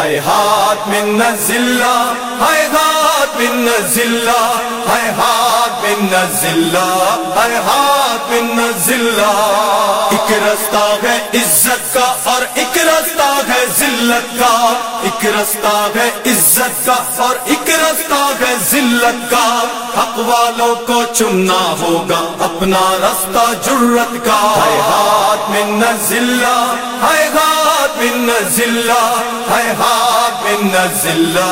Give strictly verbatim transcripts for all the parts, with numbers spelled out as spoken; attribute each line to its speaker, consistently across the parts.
Speaker 1: ہیہات من الذلہ ہیہات من الذلہ ہیہات من الذلہ ہیہات من الذلہ ایک رستہ ہے عزت کا اور ایک رستہ ہے ذلت کا ایک رستہ ہے عزت کا اور ایک رستہ ہے ذلت کا حق والوں کو چننا ہوگا اپنا رستہ جرت کا ہیہات من الذلہ ہیہات من الذلہ ہیہات من الذلہ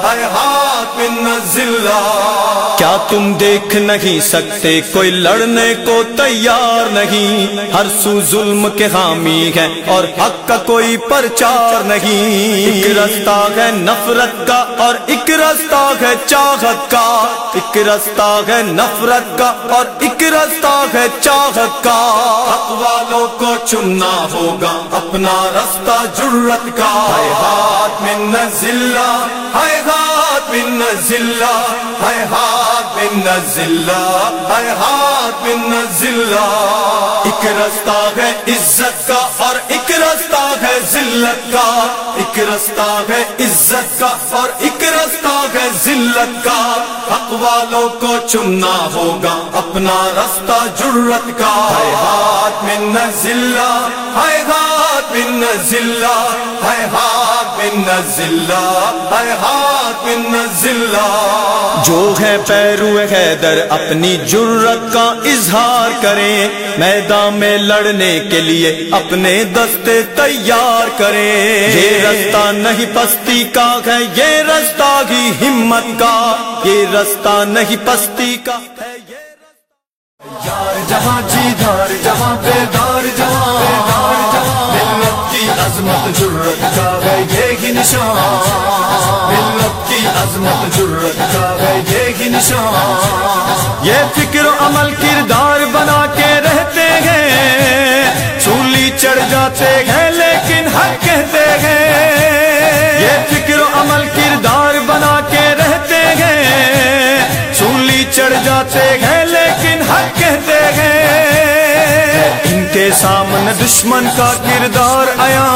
Speaker 1: ہیہات من الذلہ کیا تم دیکھ نہیں سکتے کوئی لڑنے کو تیار نہیں ہر سو ظلم کے حامی ہے اور حق کا کوئی پرچار نہیں ایک رستہ ہے نفرت کا اور ایک رستہ ہے چاہت کا ایک رستہ ہے نفرت کا اور ایک رستہ ہے چاہت کا حق والوں کو چننا ہوگا اپنا رستہ جرت کا ہیہات من الذلہ ہیہات من الذلہ ہیہات من الذلہ ہیہات من الذلہ ایک رستہ ہے عزت کا اور ایک رستہ ہے ذلت کا ایک رستہ ہے عزت کا اور ایک رستہ ہے ذلت کا حق والوں کو چننا ہوگا اپنا رستہ جرت کا ہیہات من الذلہ ہیہات من الذلہ ہیہات من الذلہ ہیہات من الذلہ جو ہے پیرو حیدر اپنی جرت کا اظہار کریں میدان میں لڑنے کے لیے اپنے دستے تیار کریں یہ رستہ نہیں پستی کا ہے یہ رستہ ہی ہمت کا یہ رستہ نہیں پستی کا ہے یہ رستہ یار جہاں جی دھار جہاں بیدار جہاں بیدار جہاں ملت کی عظمت جرت کا ہے یہی نشان ملت کی عظمت جرت کا ہے یہی نشان یہ فکر و عمل کردار بنا کے رہتے ہیں سولی چڑھ جاتے ہیں لیکن حق کہتے ہیں یہ فکر و عمل کردار بنا کے رہتے ہیں سولی چڑھ جاتے ہیں لیکن حق کہتے ہیں ان کے سامنے دشمن کا کردار آیا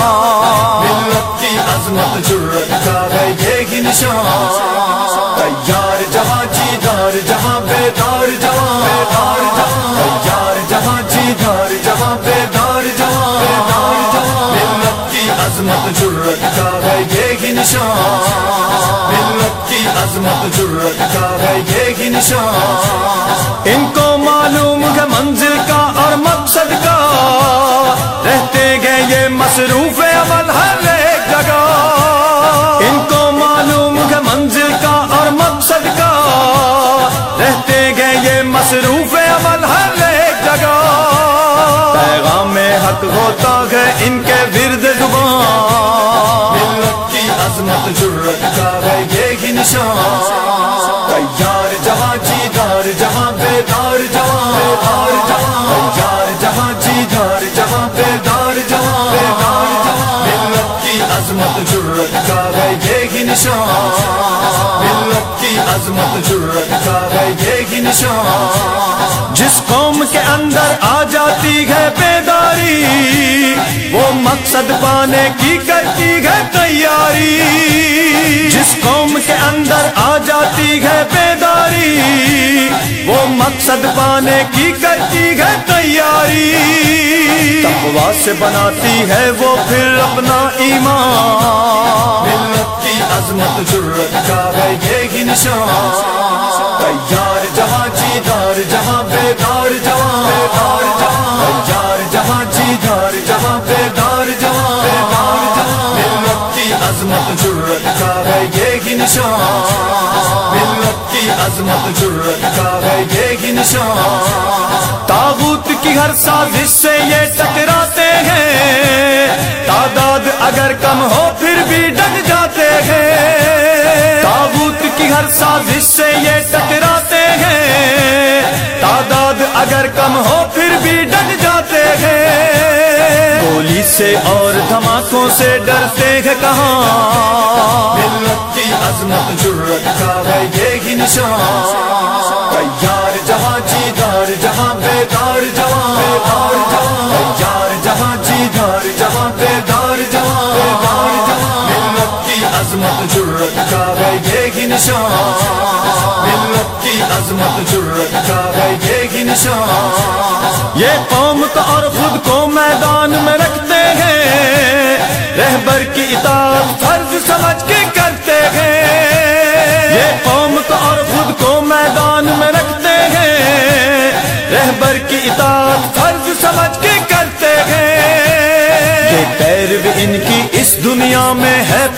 Speaker 1: ملت کی عظمت جرت کا ہے یہی نشان تیار جہاں جی دار جہاں بیدار جہاں بیدار جہاں تیار جہاں جی دار جہاں بیدار جہاں بیدار جہاں ملت کی عظمت جرت کا ہے یہی نشان ملت کی عظمت جرت کا ہے یہی نشان ان کو معلوم ہے منزل کا اور مقصد کا رہتے گئے یہ مصروف عمل ہر ایک جگہ ان کو معلوم ہے منزل کا اور مقصد کا رہتے گئے یہ مصروف عمل ہر ایک جگہ پیغام حق ہوتا ہے ان کے ورد زبان ملت کی عظمت جرت کا ہے یہی نشان تیار جہاں جی دار جہاں بیدار جہاں بیدار جہاں تیار جہاں جی دار جہاں بیدار جہاں بیدار جہاں ملت کی عظمت جرت کا ہے یہی نشان ملت کی عظمت جرت کا ہے یہی نشان جس قوم کے اندر آ جاتی ہے بیداری وہ مقصد پانے کی کرتی ہے تیاری جس قوم کے اندر آ جاتی ہے بیداری وہ مقصد پانے کی کرتی ہے تیاری تقویٰ سے بناتی ہے وہ پھر اپنا ایمان ملت کی عظمت جرت کا ہے یہی نشان تیار جہاں جی دار جہاں بیدار جہاں بیدار جہاں تیار جہاں جی دار جہاں بیدار جہاں بیدار جہاں ملت کی عظمت جرت کا ہے یہی نشان ملت کی عظمت جرت کا ہے یہی نشان طاغوت کی ہر سازش سے یہ ٹکراتے ہیں تعداد اگر کم ہو پھر بھی ڈٹ جاتے ہیں طاغوت کی ہر سازش سے یہ ٹکراتے ہیں تعداد اگر کم ہو پھر بھی ڈٹ جاتے ہیں گولی سے اور دھماکوں سے ڈرتے ہیں کہاں ملت کی عظمت جرت کا ہے یہی نشان تیار جہاں جی دار جہاں بیدار جہاں بیدار جہاں تیار جہاں جی دار جہاں بیدار جہاں بیدار جہاں ملت عظمت جرت کا ہے یہی نشان، ملت کی عظمت جرت کا ہے یہی نشان۔
Speaker 2: یہ قوم کو اور خود کو میدان میں رکھتے ہیں، رہبر کی اطاعت فرض سمجھ کے کرتے ہیں۔ یہ قوم کو اور خود کو میدان میں رکھتے ہیں، رہبر کی اطاعت فرض سمجھ کے کرتے ہیں۔ یہ پیرو ان کی اس دنیا میں ہے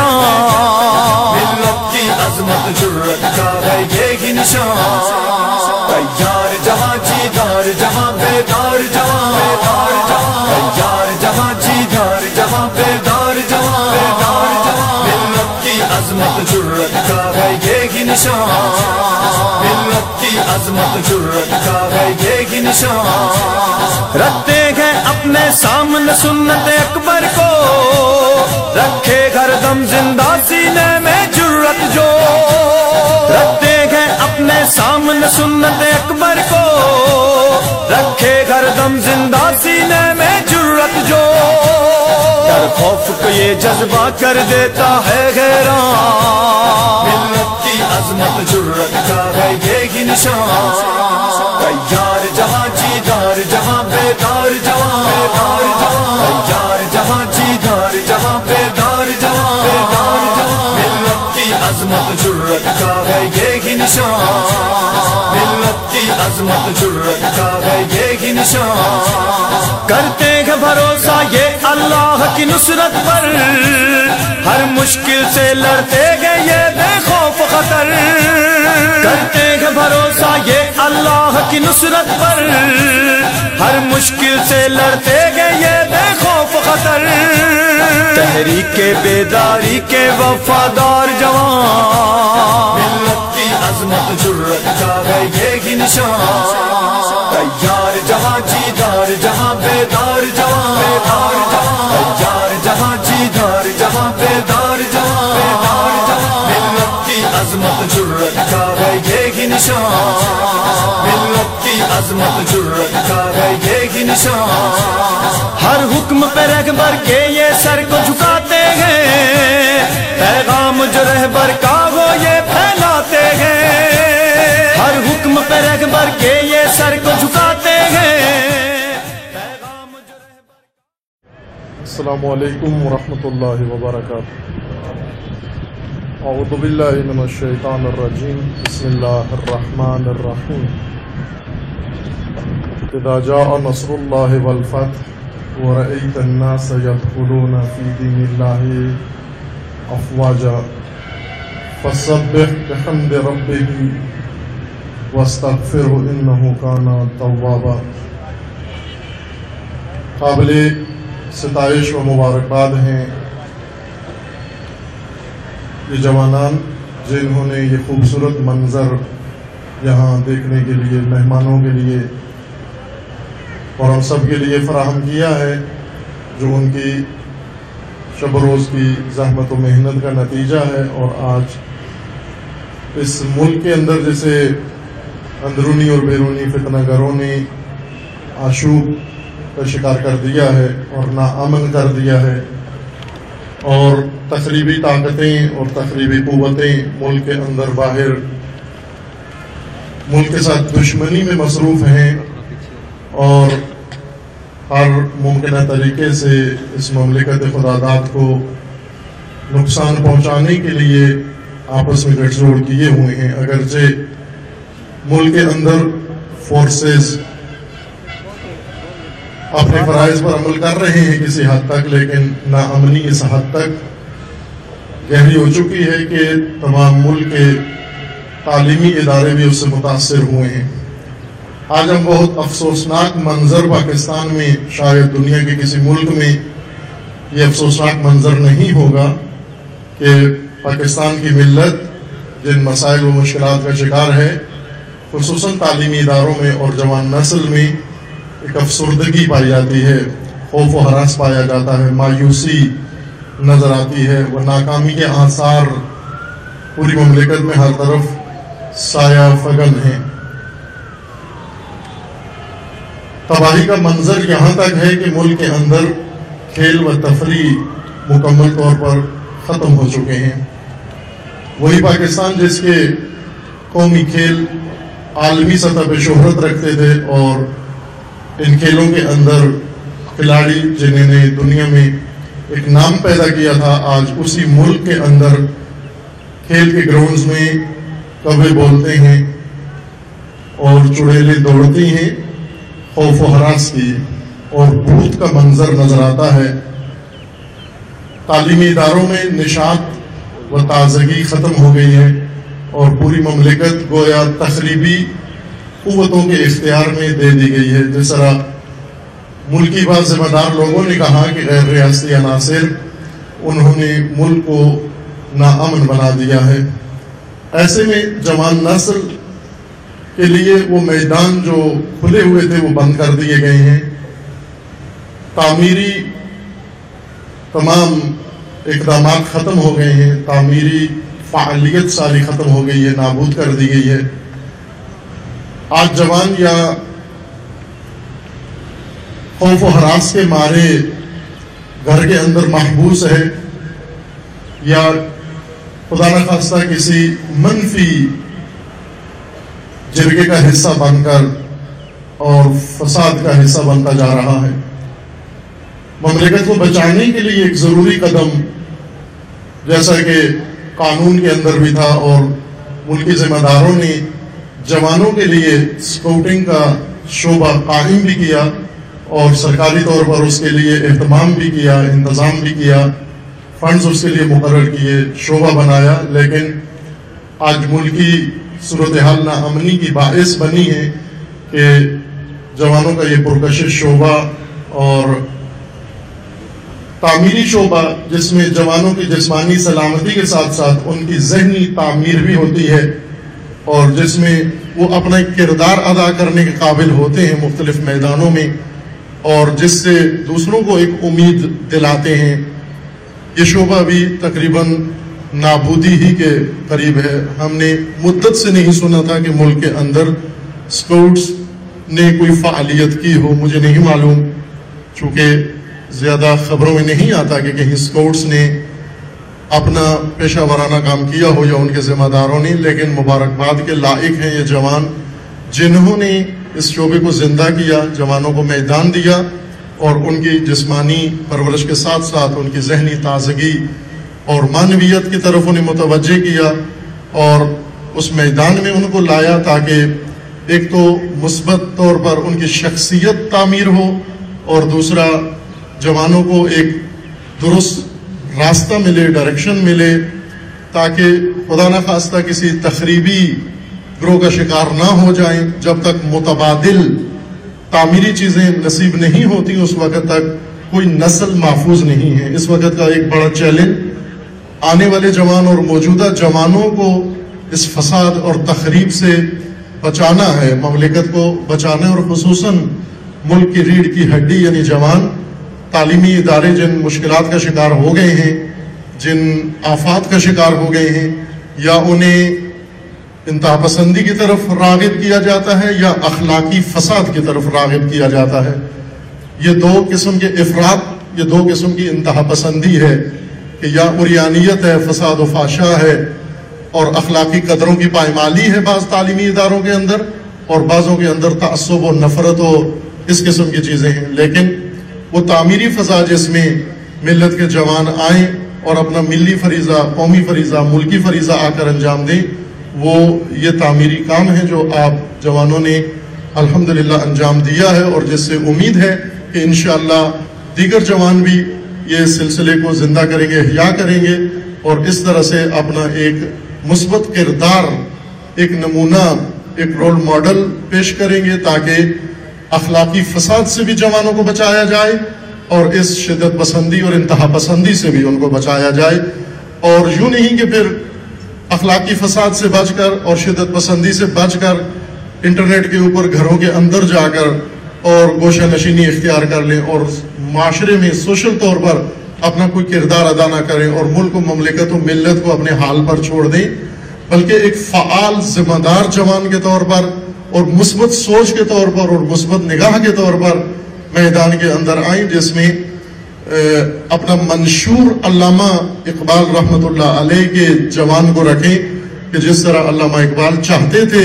Speaker 2: پہچان،
Speaker 1: ملت کی عظمت جرت کا ہے یہی نشان۔ تیار جہاں جیدار جہاں بیدار جوان، بیدار جوان، تیار جہاں جیدار جہاں بیدار جوان، بیدار جوان۔ ملت کی عظمت جرت کا ہے یہی نشان، ملت کی عظمت جرت کا ہے یہی نشان۔
Speaker 2: رکھتے ہیں اپنے سامنے سنت اکبر کو، رکھے گھر دم زندہ سینے میں جرت جو۔ رکھتے ہیں اپنے سامنے سنت اکبر کو، رکھے گھر دم زندہ سینے میں جرت جو۔ ڈر خوف کو یہ جذبہ کر دیتا ہے حیران،
Speaker 1: ملت کی عظمت جرت کا ہے یہی نشان۔ تیار جہاں جیدار جہاں بیدار جوان، بیدار جوان، تیار جہاں جیدار جہاں بیدار جوان، بیدار جوان۔ ملت کی عظمت جرت کا ہے یہی نشان، ملت کی عظمت جرت کا ہے یہی نشان۔
Speaker 2: کرتے ہیں بھروسہ یہ اللہ کی نصرت پر، ہر مشکل سے لڑتے گئے یہ بے خوف خطر۔ کرتے ہیں بھروسہ یہ اللہ کی نصرت پر، ہر مشکل سے لڑتے گئے یہ بے خوف خطر۔ تحریک بیداری کے وفادار جوان،
Speaker 1: ملت کی عظمت جرت کا ہے یہی نشان۔ تیار جہاں جیدار جہاں بیدار جوان، بیدار جوان، تیار جہاں جیدار جہاں بیدار جوان، بیدار جوان۔ ملت کی عظمت جرت کا ہے یہی نشان، ملت کی عظمت جرت کا ہے یہی نشان۔
Speaker 2: ہر حکم پہ رہبر کے یہ سر کو جھکاتے ہیں، پیغام جو رہبر کا وہ یہ پھیلاتے ہیں۔ ہر حکم پہ رہبر کے یہ سر کو جھکاتے ہیں، پیغام جو رہبر کا۔
Speaker 3: السلام علیکم ورحمۃ اللہ وبرکاتہ۔ اعوذ باللہ من الشیطان الرجیم، بسم اللہ الرحمن الرحیم۔ اذا جاء نصر اللہ والفتح ورأيت الناس يدخلون في دين الله أفواجا فسبح بحمد ربه واستغفره إنه كان توابا۔ قابل ستائش و مبارکباد ہیں یہ جوانان جنہوں نے یہ خوبصورت منظر یہاں دیکھنے کے لیے مہمانوں کے لیے اور ہم سب کے لیے فراہم کیا ہے، جو ان کی شب و روز کی زحمت و محنت کا نتیجہ ہے۔ اور آج اس ملک کے اندر جسے اندرونی اور بیرونی فتنہ گروں نے آشوب کا شکار کر دیا ہے اور ناامن کر دیا ہے، اور تخریبی طاقتیں اور تخریبی قوتیں ملک کے اندر باہر ملک کے ساتھ دشمنی میں مصروف ہیں، اور ہر ممکنہ طریقے سے اس مملکت خداداد کو نقصان پہنچانے کے لیے آپس میں گٹھ جوڑ کیے ہوئے ہیں۔ اگرچہ ملک کے اندر فورسز اپنے فرائض پر عمل کر رہے ہیں کسی حد تک، لیکن ناامنی اس حد تک گہری ہو چکی ہے کہ تمام ملک کے تعلیمی ادارے بھی اس سے متاثر ہوئے ہیں۔ آج ہم بہت افسوسناک منظر پاکستان میں، شاید دنیا کے کسی ملک میں یہ افسوسناک منظر نہیں ہوگا کہ پاکستان کی ملت جن مسائل و مشکلات کا شکار ہے، خصوصاً تعلیمی اداروں میں اور جوان نسل میں ایک افسردگی پائی جاتی ہے، خوف و ہراس پایا جاتا ہے، مایوسی نظر آتی ہے، وہ ناکامی کے آثار پوری مملکت میں ہر طرف سایہ فگن ہیں۔ تباہی کا منظر یہاں تک ہے کہ ملک کے اندر کھیل و تفریح مکمل طور پر ختم ہو چکے ہیں۔ وہی پاکستان جس کے قومی کھیل عالمی سطح پہ شہرت رکھتے تھے اور ان کھیلوں کے اندر کھلاڑی جنہوں نے دنیا میں ایک نام پیدا کیا تھا، آج اسی ملک کے اندر کھیل کے گراؤنڈز میں کبے بولتے ہیں اور چڑیلیں دوڑتی ہیں، خوف و ہراس کی اور بھوت کا منظر نظر آتا ہے۔ تعلیمی اداروں میں نشاط و تازگی ختم ہو گئی ہے اور پوری مملکت گویا تخریبی قوتوں کے اختیار میں دے دی گئی ہے۔ جس طرح ملکی بعض ذمہ دار لوگوں نے کہا کہ غیر ریاستی عناصر انہوں نے ملک کو ناامن بنا دیا ہے۔ ایسے میں جوان نسل کے لیے وہ میدان جو کھلے ہوئے تھے وہ بند کر دیے گئے ہیں، تعمیری تمام اقدامات ختم ہو گئے ہیں، تعمیری فعالیت ساری ختم ہو گئی ہے، نابود کر دی گئی ہے۔ آج جوان یا خوف و ہراس کے مارے گھر کے اندر محبوس ہے یا خدا نخواستہ کسی منفی جرگے کا حصہ بن کر اور فساد کا حصہ بنتا جا رہا ہے۔ مملکت کو بچانے کے لیے ایک ضروری قدم جیسا کہ قانون کے اندر بھی تھا اور ملکی ذمہ داروں نے جوانوں کے لیے اسکاؤٹنگ کا شعبہ قائم بھی کیا اور سرکاری طور پر اس کے لیے اہتمام بھی کیا، انتظام بھی کیا، فنڈز اس کے لیے مقرر کیے، شعبہ بنایا، لیکن آج ملکی صورتحال ناامنی کی باعث بنی ہے کہ جوانوں کا یہ پرکشش شعبہ اور تعمیری شعبہ جس میں جوانوں کی جسمانی سلامتی کے ساتھ ساتھ ان کی ذہنی تعمیر بھی ہوتی ہے اور جس میں وہ اپنا ایک کردار ادا کرنے کے قابل ہوتے ہیں مختلف میدانوں میں اور جس سے دوسروں کو ایک امید دلاتے ہیں، یہ شعبہ بھی تقریباً نابودی ہی کے قریب ہے۔ ہم نے مدت سے نہیں سنا تھا کہ ملک کے اندر اسکاؤٹس نے کوئی فعالیت کی ہو، مجھے نہیں معلوم، چونکہ زیادہ خبروں میں نہیں آتا کہ کہیں اسکاؤٹس نے اپنا پیشہ ورانہ کام کیا ہو یا ان کے ذمہ داروں نے، لیکن مبارکباد کے لائق ہیں یہ جوان جنہوں نے اس شعبے کو زندہ کیا، جوانوں کو میدان دیا اور ان کی جسمانی پرورش کے ساتھ ساتھ ان کی ذہنی تازگی اور معنویت کی طرف انہیں متوجہ کیا اور اس میدان میں ان کو لایا تاکہ ایک تو مثبت طور پر ان کی شخصیت تعمیر ہو اور دوسرا جوانوں کو ایک درست راستہ ملے، ڈائریکشن ملے، تاکہ خدا نخواستہ کسی تخریبی گروہ کا شکار نہ ہو جائیں۔ جب تک متبادل تعمیری چیزیں نصیب نہیں ہوتی اس وقت تک کوئی نسل محفوظ نہیں ہے۔ اس وقت کا ایک بڑا چیلنج آنے والے جوان اور موجودہ جوانوں کو اس فساد اور تخریب سے بچانا ہے، مملکت کو بچانا ہے اور خصوصاً ملک کی ریڑھ کی ہڈی یعنی جوان، تعلیمی ادارے جن مشکلات کا شکار ہو گئے ہیں، جن آفات کا شکار ہو گئے ہیں، یا انہیں انتہا پسندی کی طرف راغب کیا جاتا ہے یا اخلاقی فساد کی طرف راغب کیا جاتا ہے۔ یہ دو قسم کے افراد، یہ دو قسم کی انتہا پسندی ہے کہ یا عریانیت ہے، فساد و فحشا ہے اور اخلاقی قدروں کی پائمالی ہے بعض تعلیمی اداروں کے اندر، اور بعضوں کے اندر تعصب و نفرت و اس قسم کی چیزیں ہیں۔ لیکن وہ تعمیری فضا جس میں ملت کے جوان آئیں اور اپنا ملی فریضہ، قومی فریضہ، ملکی فریضہ آ کر انجام دیں، وہ یہ تعمیری کام ہے جو آپ جوانوں نے الحمدللہ انجام دیا ہے اور جس سے امید ہے کہ انشاءاللہ دیگر جوان بھی یہ سلسلے کو زندہ کریں گے، احیاء کریں گے اور اس طرح سے اپنا ایک مثبت کردار، ایک نمونہ، ایک رول ماڈل پیش کریں گے تاکہ اخلاقی فساد سے بھی جوانوں کو بچایا جائے اور اس شدت پسندی اور انتہا پسندی سے بھی ان کو بچایا جائے، اور یوں نہیں کہ پھر اخلاقی فساد سے بچ کر اور شدت پسندی سے بچ کر انٹرنیٹ کے اوپر گھروں کے اندر جا کر اور گوشہ نشینی اختیار کر لیں اور معاشرے میں سوشل طور پر اپنا کوئی کردار ادا نہ کریں اور ملک و مملکت و ملت کو اپنے حال پر چھوڑ دیں، بلکہ ایک فعال ذمہ دار جوان کے طور پر اور مثبت سوچ کے طور پر اور مثبت نگاہ کے طور پر میدان کے اندر آئیں، جس میں اپنا منشور علامہ اقبال رحمۃ اللہ علیہ کے جوان کو رکھیں کہ جس طرح علامہ اقبال چاہتے تھے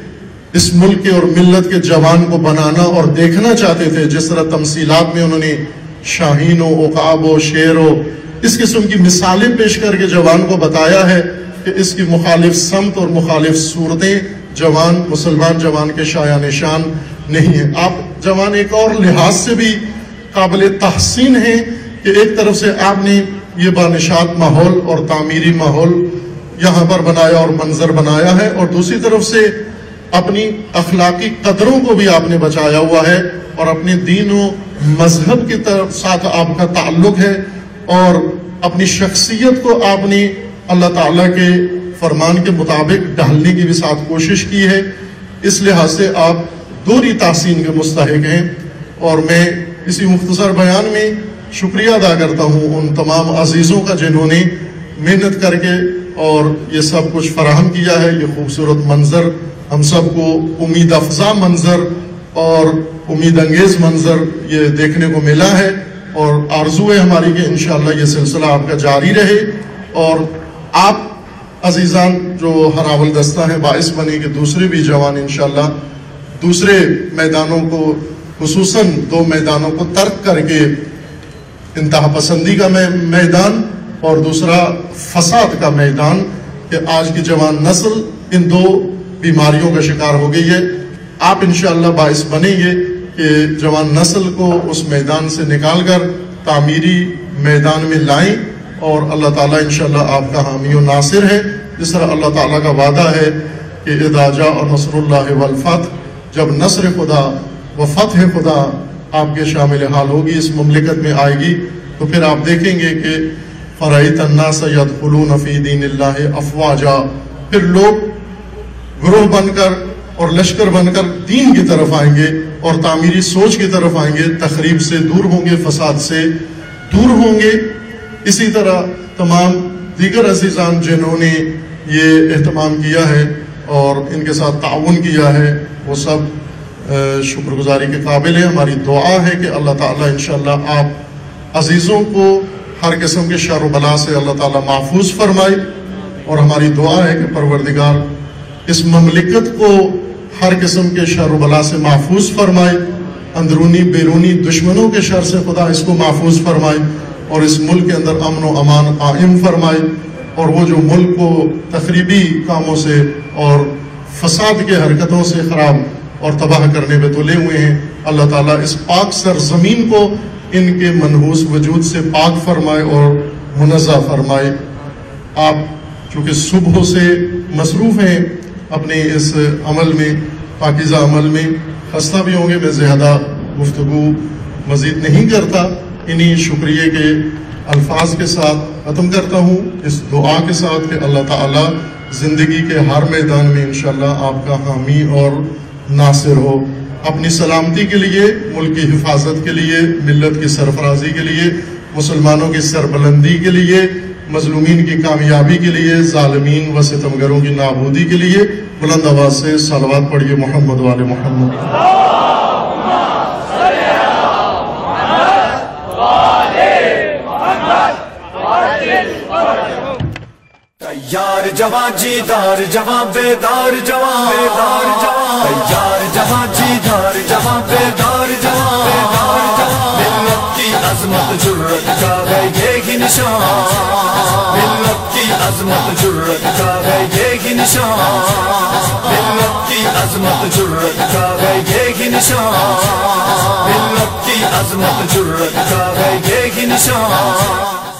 Speaker 3: اس ملک کے اور ملت کے جوان کو بنانا اور دیکھنا چاہتے تھے، جس طرح تمثیلات میں انہوں نے شاہین و عقاب و شیر و اس قسم کی مثالیں پیش کر کے جوان کو بتایا ہے کہ اس کی مخالف سمت اور مخالف صورتیں جوان مسلمان جوان کے شایع نشان نہیں ہیں۔ آپ جوان ایک اور لحاظ سے بھی قابل تحسین ہیں کہ ایک طرف سے آپ نے یہ بانشاد ماحول اور تعمیری ماحول یہاں پر بنایا اور منظر بنایا ہے، اور دوسری طرف سے اپنی اخلاقی قدروں کو بھی آپ نے بچایا ہوا ہے، اور اپنے دین و مذہب کے ساتھ آپ کا تعلق ہے، اور اپنی شخصیت کو آپ نے اللہ تعالیٰ کے فرمان کے مطابق ڈھالنے کی بھی ساتھ کوشش کی ہے۔ اس لحاظ سے آپ دوہری تحسین کے مستحق ہیں، اور میں اسی مختصر بیان میں شکریہ ادا کرتا ہوں ان تمام عزیزوں کا جنہوں نے محنت کر کے اور یہ سب کچھ فراہم کیا ہے۔ یہ خوبصورت منظر ہم سب کو امید افزا منظر اور امید انگیز منظر یہ دیکھنے کو ملا ہے، اور آرزو ہے ہماری کہ انشاءاللہ یہ سلسلہ آپ کا جاری رہے، اور آپ عزیزان جو ہراول دستہ ہیں باعث بنے کہ دوسرے بھی جوان انشاءاللہ دوسرے میدانوں کو خصوصاً دو میدانوں کو ترک کر کے انتہا پسندی کا میدان اور دوسرا فساد کا میدان، کہ آج کی جوان نسل ان دو بیماریوں کا شکار ہو گئی ہے، آپ انشاءاللہ باعث بنیں گے کہ جوان نسل کو اس میدان سے نکال کر تعمیری میدان میں لائیں، اور اللہ تعالیٰ انشاءاللہ آپ کا حامی و ناصر ہے، جس طرح اللہ تعالیٰ کا وعدہ ہے کہ اذا جاء نصر اللہ والفتح، جب نصر خدا و فتح خدا آپ کے شامل حال ہوگی، اس مملکت میں آئے گی، تو پھر آپ دیکھیں گے کہ فرأیت الناس یدخلون فی دین اللہ افواجا، پھر لوگ گروہ بن کر اور لشکر بن کر دین کی طرف آئیں گے اور تعمیری سوچ کی طرف آئیں گے، تخریب سے دور ہوں گے، فساد سے دور ہوں گے۔ اسی طرح تمام دیگر عزیزان جنہوں نے یہ اہتمام کیا ہے اور ان کے ساتھ تعاون کیا ہے، وہ سب شکر گزاری کے قابل ہیں۔ ہماری دعا ہے کہ اللہ تعالیٰ انشاءاللہ آپ عزیزوں کو ہر قسم کے شر و بلا سے اللہ تعالیٰ محفوظ فرمائے، اور ہماری دعا ہے کہ پروردگار اس مملکت کو ہر قسم کے شر و بلا سے محفوظ فرمائے، اندرونی بیرونی دشمنوں کے شر سے خدا اس کو محفوظ فرمائے، اور اس ملک کے اندر امن و امان قائم فرمائے، اور وہ جو ملک کو تخریبی کاموں سے اور فساد کے حرکتوں سے خراب اور تباہ کرنے میں تلے ہوئے ہیں، اللہ تعالیٰ اس پاک سرزمین کو ان کے منحوس وجود سے پاک فرمائے اور منزہ فرمائے۔ آپ چونکہ صبح سے مصروف ہیں اپنے اس عمل میں، پاکیزہ عمل میں، خستہ بھی ہوں گے، میں زیادہ گفتگو مزید نہیں کرتا، انہی شکریہ کے الفاظ کے ساتھ ختم کرتا ہوں، اس دعا کے ساتھ کہ اللہ تعالیٰ زندگی کے ہر میدان میں انشاءاللہ آپ کا حامی اور ناصر ہو۔ اپنی سلامتی کے لیے، ملک کی حفاظت کے لیے، ملت کی سرفرازی کے لیے، مسلمانوں کی سربلندی کے لیے، مظلومین کی کامیابی کے لیے، ظالمین و ستمگروں کی نابودی کے لیے بلند آواز سے صلوات پڑھیے محمد والے محمد۔
Speaker 2: تیار جوان جیدار جوان بیدار جوان بیدار جوان تیار جوان جیدار جوان بیدار جوان بیدار جوان ملت کی عظمت جرت کا ہے یہی نشان، ملت کی عظمت جرت کا ہے یہی نشان، ملت کی عظمت جرت کا ہے یہی نشان، ملت کی عظمت جرت کا ہے یہی نشان۔